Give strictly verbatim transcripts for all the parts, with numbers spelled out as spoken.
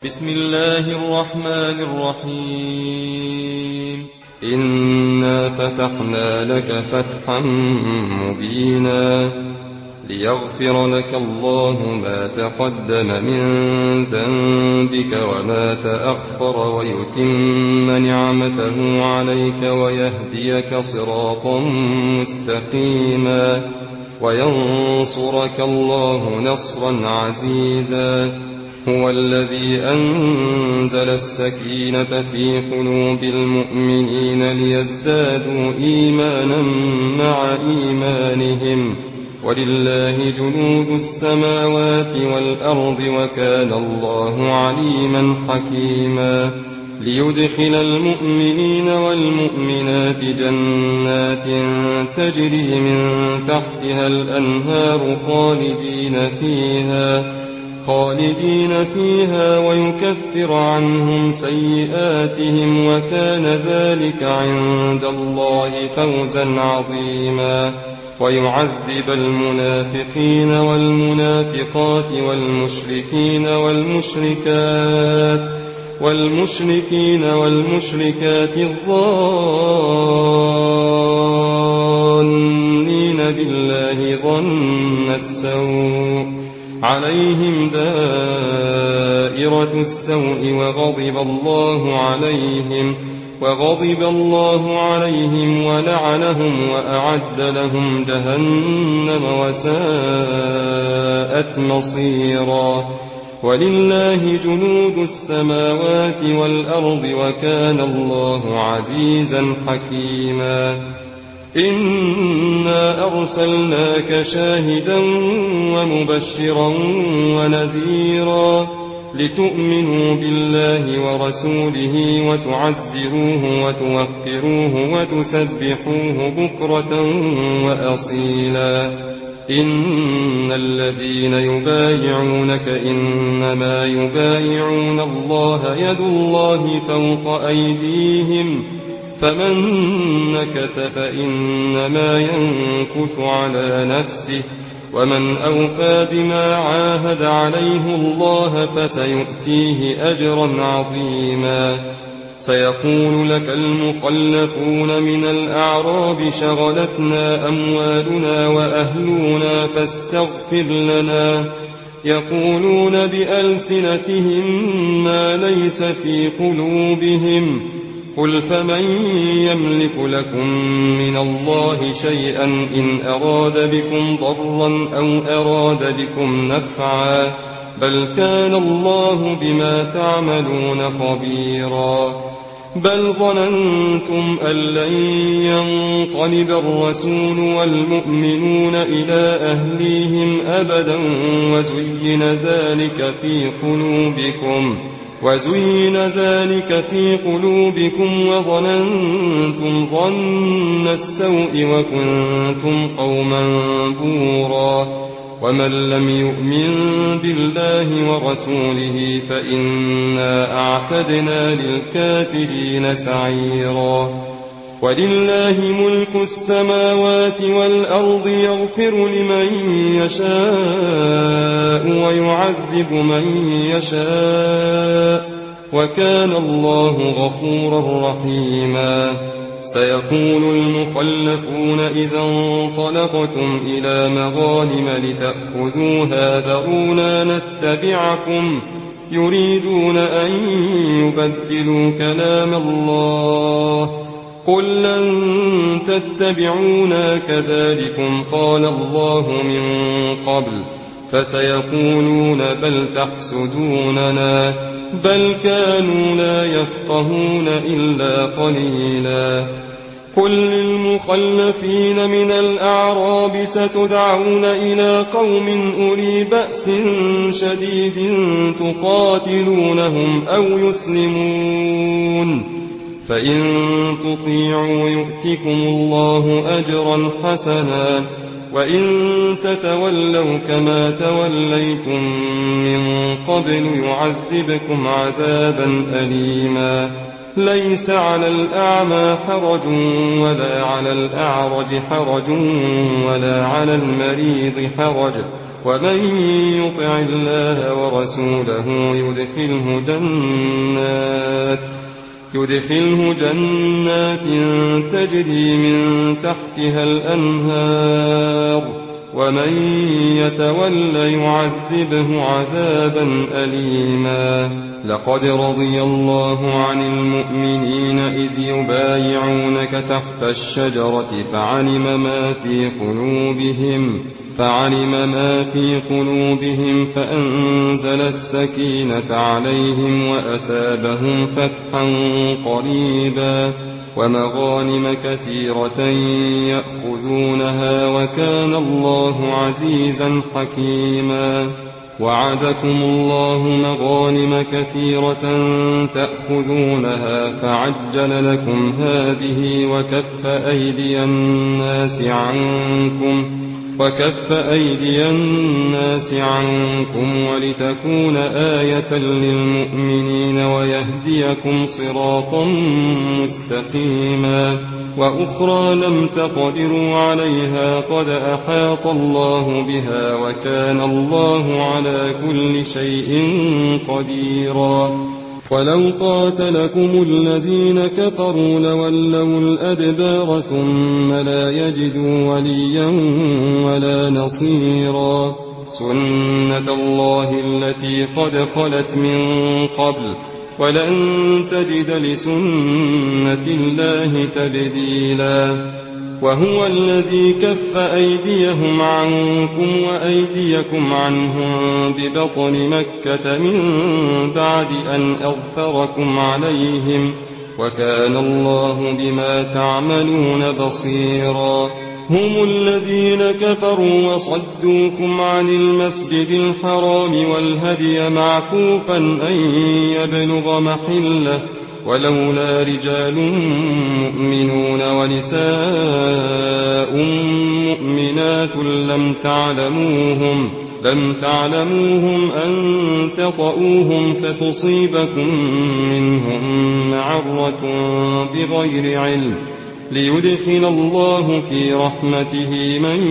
بسم الله الرحمن الرحيم إنا فتحنا لك فتحا مبينا ليغفر لك الله ما تقدم من ذنبك وما تأخر ويتم نعمته عليك ويهديك صراطا مستقيما وينصرك الله نصرا عزيزا هو الذي أنزل السكينة في قلوب المؤمنين ليزدادوا إيمانا مع إيمانهم ولله جنود السماوات والأرض وكان الله عليما حكيما ليدخل المؤمنين والمؤمنات جنات تجري من تحتها الأنهار خالدين فيها خالدين فيها ويكفر عنهم سيئاتهم وكان ذلك عند الله فوزا عظيما ويعذب المنافقين والمنافقات والمشركين والمشركات والمشركين والمشركات الظانين بالله ظن السوء عليهم دائرة السوء وغضب الله عليهم وغضب الله عليهم ولعنهم وأعد لهم جهنم وساءت مصيرا ولله جنود السماوات والأرض وكان الله عزيزا حكيما إنا أرسلناك شاهدا ومبشرا ونذيرا لتؤمنوا بالله ورسوله وتعزروه وتوقروه وتسبحوه بكرة وأصيلا إن الذين يبايعونك إنما يبايعون الله يد الله فوق أيديهم فمن نكث فإنما ينكث على نفسه ومن أوفى بما عاهد عليه الله فسيؤتيه أجرا عظيما سيقول لك المخلفون من الأعراب شغلتنا أموالنا وأهلنا فاستغفر لنا يقولون بألسنتهم ما ليس في قلوبهم قل فمن يملك لكم من الله شيئا إن أراد بكم ضرا أو أراد بكم نفعا بل كان الله بما تعملون خبيرا بل ظننتم أن لن ينقلب الرسول والمؤمنون إلى أهليهم أبدا وزين ذلك في قلوبكم وزين ذلك في قلوبكم وظننتم ظن السوء وكنتم قوما بورا ومن لم يؤمن بالله ورسوله فإنا أعتدنا للكافرين سعيرا ولله ملك السماوات والأرض يغفر لمن يشاء ويعذب من يشاء وكان الله غفورا رحيما سيقول المخلفون إذا انطلقتم إلى مغانم لتأخذوها ذرونا نتبعكم يريدون أن يبدلوا كلام الله قل لن تتبعونا كذلكم قال الله من قبل فسيقولون بل تحسدوننا بل كانوا لا يفقهون إلا قليلا قل للمخلفين من الأعراب ستدعون إلى قوم أولي بأس شديد تقاتلونهم أو يسلمون فإن تطيعوا يؤتكم الله أجرا حسنا وإن تتولوا كما توليتم من قبل يعذبكم عذابا أليما ليس على الأعمى حرج ولا على الأعرج حرج ولا على المريض حرج ومن يطع الله ورسوله يدخله جنات يدخله جنات تجري من تحتها الأنهار ومن يتول يعذبه عذابا أليما لقد رضي الله عن المؤمنين إذ يبايعونك تحت الشجرة فعلم ما في قلوبهم فعلم ما في قلوبهم فأنزل السكينة عليهم وأثابهم فتحا قريبا ومغانم كثيرة يأخذونها وكان الله عزيزا حكيما وعدكم الله مغانم كثيرة تأخذونها فعجل لكم هذه وكف أيدي الناس عنكم وكف أيدي الناس عنكم ولتكون آية للمؤمنين ويهديكم صراطا مستقيما وأخرى لم تقدروا عليها قد أحاط الله بها وكان الله على كل شيء قديرا ولو قاتلكم الذين كفروا لولوا الأدبار ثم لا يجدوا وليا ولا نصيرا سنة الله التي قد خلت من قبل ولن تجد لسنة الله تبديلا وهو الذي كف أيديهم عنكم وأيديكم عنهم ببطن مكة من بعد أن أظفركم عليهم وكان الله بما تعملون بصيرا هم الذين كفروا وصدوكم عن المسجد الحرام والهدي معكوفا أن يبلغ محله ولولا رجال مؤمنون ونساء مؤمنات لم تعلموهم لم تعلموهم أن تطؤوهم فتصيبكم منهم معرة بغير علم ليدخل الله في رحمته من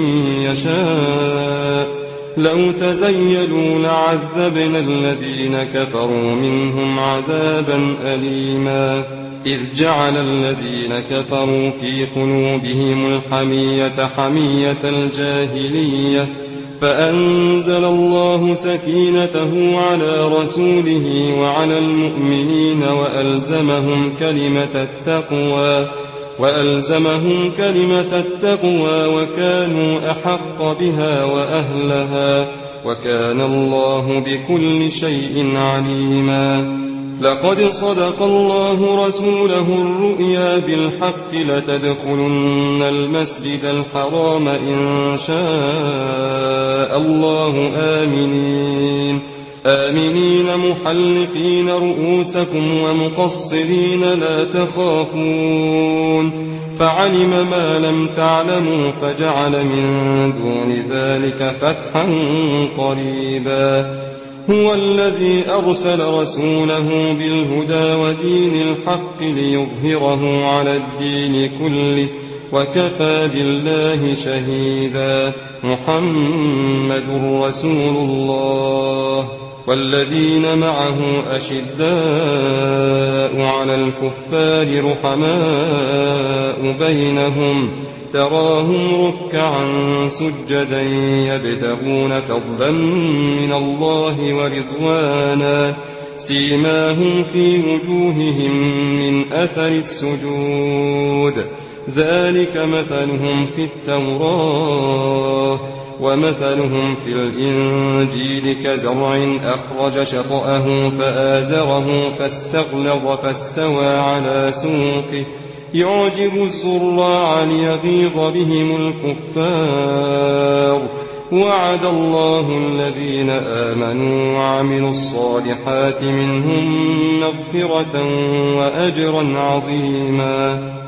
يشاء لو تزيلوا لعذبنا الذين كفروا منهم عذابا أليما إذ جعل الذين كفروا في قلوبهم الحمية حمية الجاهلية فأنزل الله سكينته على رسوله وعلى المؤمنين وألزمهم كلمة التقوى وألزمهم كلمة التقوى وكانوا أحق بها وأهلها وكان الله بكل شيء عليما لقد صدق الله رسوله الرؤيا بالحق لتدخلن المسجد الحرام إن شاء الله آمنين آمنين محلقين رؤوسكم ومقصرين لا تخافون فعلم ما لم تعلموا فجعل من دون ذلك فتحا قريبا هو الذي أرسل رسوله بالهدى ودين الحق ليظهره على الدين كله وكفى بالله شهيدا محمد رسول الله والذين معه أشداء على الكفار رحماء بينهم تراهم ركعا سجدا يبتغون فضلا من الله ورضوانا سيماهم في وجوههم من أثر السجود ذلك مثلهم في التوراة ومثلهم في الإنجيل كزرع أخرج شطأه فآزره فاستغلظ فاستوى على سوقه يعجب الزراع ليغيظ بهم الكفار وعد الله الذين آمنوا وعملوا الصالحات منهم مغفرة وأجرا عظيما